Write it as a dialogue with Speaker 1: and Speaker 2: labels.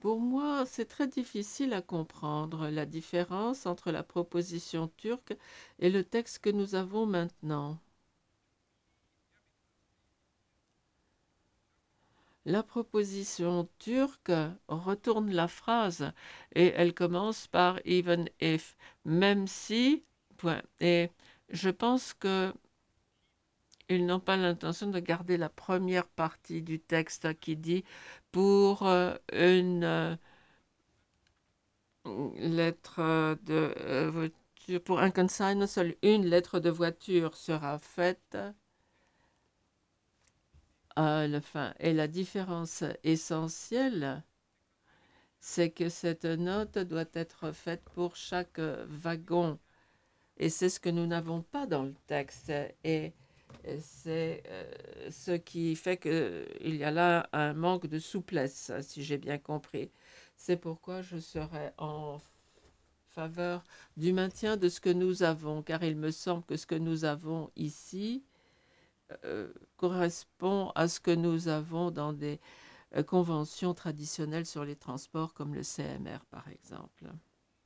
Speaker 1: Pour moi, c'est très difficile à comprendre la différence entre la proposition turque et le texte que nous avons maintenant. La proposition turque retourne la phrase et elle commence par even if, même si, point. Et je pense que ils n'ont pas l'intention de garder la première partie du texte qui dit pour une lettre de voiture, pour un consigne, seule une lettre de voiture sera faite à la fin. Et la différence essentielle, c'est que cette note doit être faite pour chaque wagon. Et c'est ce que nous n'avons pas dans le texte. Et c'est ce qui fait qu'il y a là un manque de souplesse, si j'ai bien compris. C'est pourquoi je serais en faveur du maintien de ce que nous avons, car il me semble que ce que nous avons ici correspond à ce que nous avons dans des conventions traditionnelles sur les transports, comme le CMR par exemple.